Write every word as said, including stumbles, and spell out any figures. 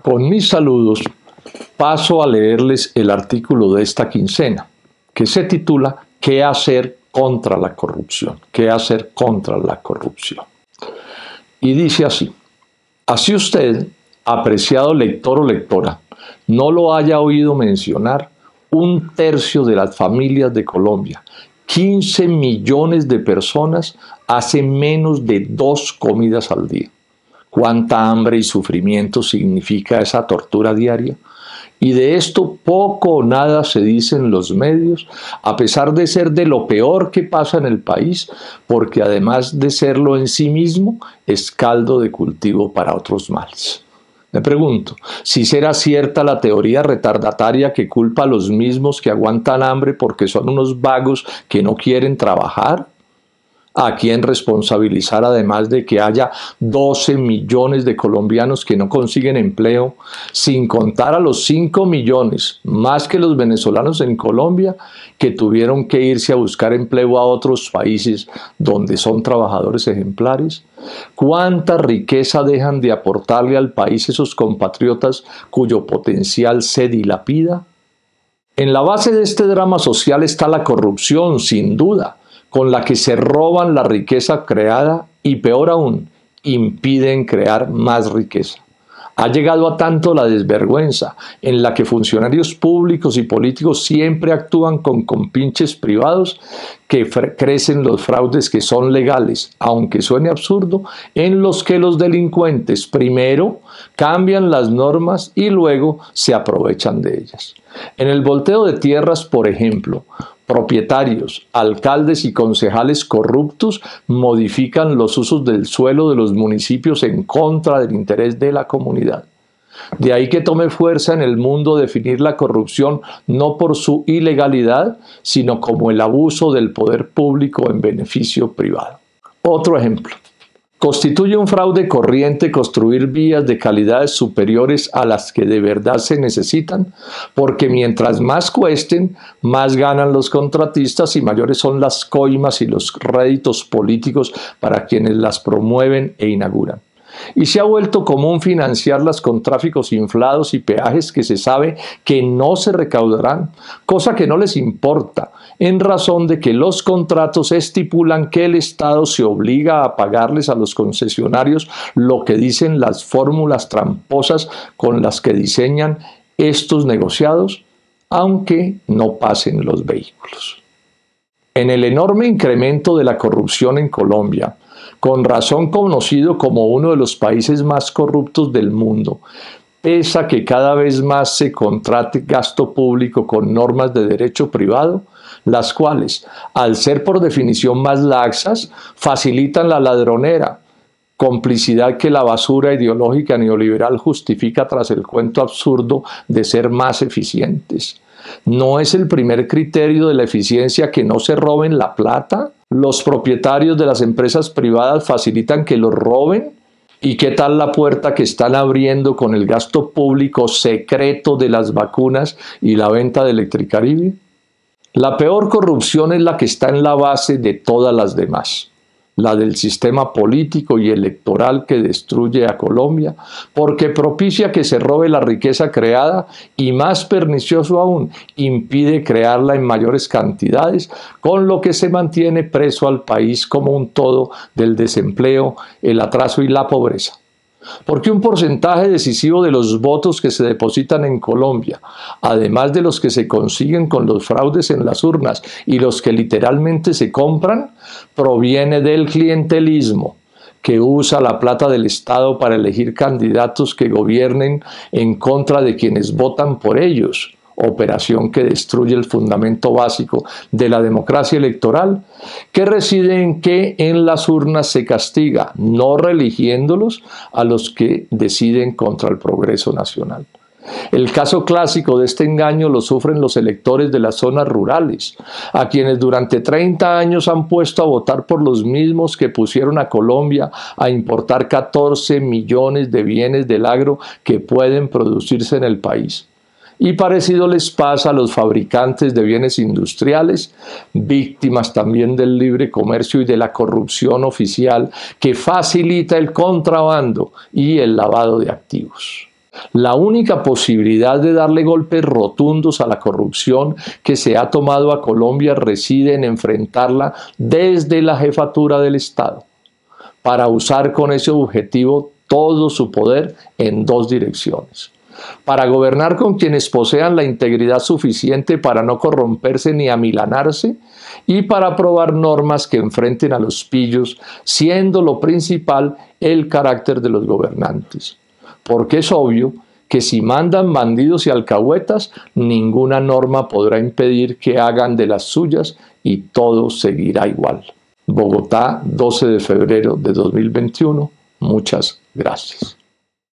Con mis saludos, paso a leerles el artículo de esta quincena, que se titula ¿Qué hacer contra la corrupción? ¿Qué hacer contra la corrupción? Y dice así: así usted, apreciado lector o lectora, no lo haya oído mencionar, un tercio de las familias de Colombia, quince millones de personas, hacen menos de dos comidas al día. ¿Cuánta hambre y sufrimiento significa esa tortura diaria? Y de esto poco o nada se dice en los medios, a pesar de ser de lo peor que pasa en el país, porque además de serlo en sí mismo, es caldo de cultivo para otros males. Me pregunto, si será cierta la teoría retardataria que culpa a los mismos que aguantan hambre porque son unos vagos que no quieren trabajar. ¿A quién responsabilizar además de que haya doce millones de colombianos que no consiguen empleo, sin contar a los cinco millones, más que los venezolanos en Colombia, que tuvieron que irse a buscar empleo a otros países donde son trabajadores ejemplares? ¿Cuánta riqueza dejan de aportarle al país esos compatriotas cuyo potencial se dilapida? En la base de este drama social está la corrupción, sin duda, con la que se roban la riqueza creada y, peor aún, impiden crear más riqueza. Ha llegado a tanto la desvergüenza en la que funcionarios públicos y políticos siempre actúan con compinches privados que crecen los fraudes que son legales, aunque suene absurdo, en los que los delincuentes primero cambian las normas y luego se aprovechan de ellas. En el volteo de tierras, por ejemplo, propietarios, alcaldes y concejales corruptos modifican los usos del suelo de los municipios en contra del interés de la comunidad. De ahí que tome fuerza en el mundo definir la corrupción no por su ilegalidad, sino como el abuso del poder público en beneficio privado. Otro ejemplo. ¿Constituye un fraude corriente construir vías de calidades superiores a las que de verdad se necesitan? Porque mientras más cuesten, más ganan los contratistas y mayores son las coimas y los réditos políticos para quienes las promueven e inauguran. Y se ha vuelto común financiarlas con tráficos inflados y peajes que se sabe que no se recaudarán, cosa que no les importa, en razón de que los contratos estipulan que el Estado se obliga a pagarles a los concesionarios lo que dicen las fórmulas tramposas con las que diseñan estos negociados, aunque no pasen los vehículos. En el enorme incremento de la corrupción en Colombia, con razón conocido como uno de los países más corruptos del mundo, pese a que cada vez más se contrate gasto público con normas de derecho privado, las cuales, al ser por definición más laxas, facilitan la ladronera, complicidad que la basura ideológica neoliberal justifica tras el cuento absurdo de ser más eficientes. ¿No es el primer criterio de la eficiencia que no se roben la plata? ¿Los propietarios de las empresas privadas facilitan que los roben? ¿Y qué tal la puerta que están abriendo con el gasto público secreto de las vacunas y la venta de Electricaribe? La peor corrupción es la que está en la base de todas las demás, la del sistema político y electoral que destruye a Colombia, porque propicia que se robe la riqueza creada y, más pernicioso aún, impide crearla en mayores cantidades, con lo que se mantiene preso al país como un todo del desempleo, el atraso y la pobreza. Porque un porcentaje decisivo de los votos que se depositan en Colombia, además de los que se consiguen con los fraudes en las urnas y los que literalmente se compran, proviene del clientelismo, que usa la plata del Estado para elegir candidatos que gobiernen en contra de quienes votan por ellos, operación que destruye el fundamento básico de la democracia electoral, que reside en que en las urnas se castiga, no reeligiéndolos, a los que deciden contra el progreso nacional. El caso clásico de este engaño lo sufren los electores de las zonas rurales, a quienes durante treinta años han puesto a votar por los mismos que pusieron a Colombia a importar catorce millones de bienes del agro que pueden producirse en el país. Y parecido les pasa a los fabricantes de bienes industriales, víctimas también del libre comercio y de la corrupción oficial que facilita el contrabando y el lavado de activos. La única posibilidad de darle golpes rotundos a la corrupción que se ha tomado a Colombia reside en enfrentarla desde la jefatura del Estado, para usar con ese objetivo todo su poder en dos direcciones. Para gobernar con quienes posean la integridad suficiente para no corromperse ni amilanarse, y para aprobar normas que enfrenten a los pillos, siendo lo principal el carácter de los gobernantes. Porque es obvio que si mandan bandidos y alcahuetas, ninguna norma podrá impedir que hagan de las suyas y todo seguirá igual. Bogotá, doce de febrero de dos mil veintiuno. Muchas gracias.